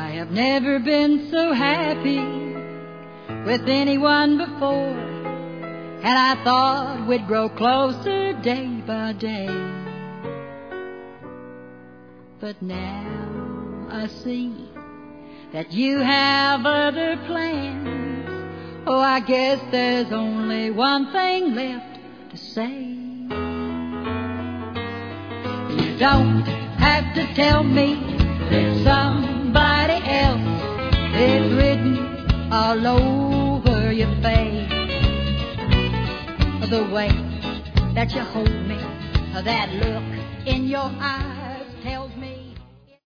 I have never been so happy with anyone before, and I thought we'd grow closer day by day. But now I see that you have other plans. Oh, I guess there's only one thing left to say. You don't have to tell me there's somebody else. It's written all over your face. The way that you hold me, that look in your eyes,